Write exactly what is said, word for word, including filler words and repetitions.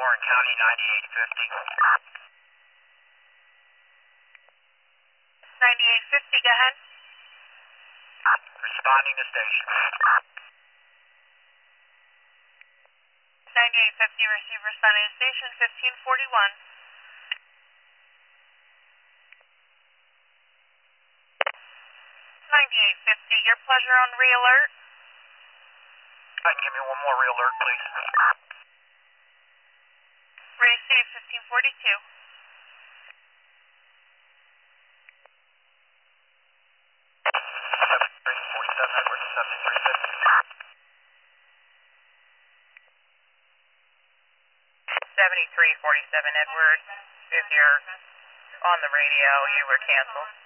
Warren County, ninety-eight fifty. ninety-eight fifty, go ahead. Responding to station. ninety-eight fifty, receive responding to station, fifteen forty-one. ninety-eight fifty, your pleasure on re-alert. Right, give me one more re-alert, please. Receive, fifteen forty-two. seventy-three forty-seven, Edward, seventy-three fifty. seventy-three forty-seven, Edward. If you're on the radio, you were canceled.